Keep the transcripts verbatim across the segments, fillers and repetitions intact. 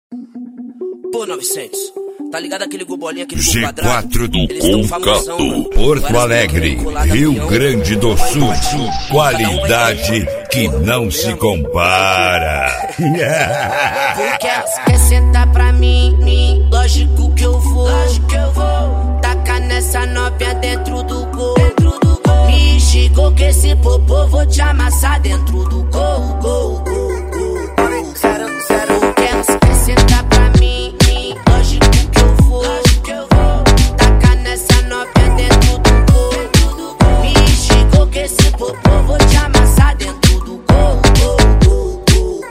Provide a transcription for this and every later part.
Pô, novecentos, tá ligado aquele gol bolinha, aquele gol G quadrado? quatro do Eles Concato, Porto Alegre, Rio Grande do Sul. Qualidade que não se compara. Porque elas quer sentar pra mim, mim, lógico que eu vou, lógico que eu vou. Tacar nessa novinha dentro do gol, dentro do gol. Me chegou que esse popô vou te amassar dentro do gol, gol, gol, gol. Zero, zero. Porque elas quer sentar pra mim, mim, lógico que eu vou, lógico que eu vou. Tacar nessa novinha dentro do gol, dentro do gol. Me chegou que esse popô vou te amassar dentro do gol, gol, gol, gol.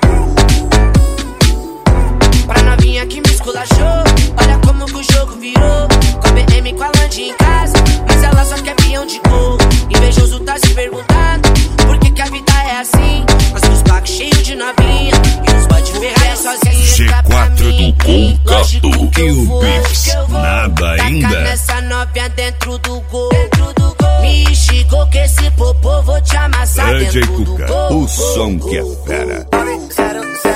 Pra novinha que me esculachou, olha como que o jogo virou. Com a B M com a Land em casa, mas ela só quer peão de gol. Invejoso tá se perguntando por que que a vida é assim. Nós com os blocos cheios de novinha e os boy de Ferrari sozinho. G quatro do Concato e o Pix, nada ainda. Taca nessa novinha dentro do gol, dentro do gol. Me chegou que esse popô vou te amassar D J dentro do Cuca, gol. o som que é fera.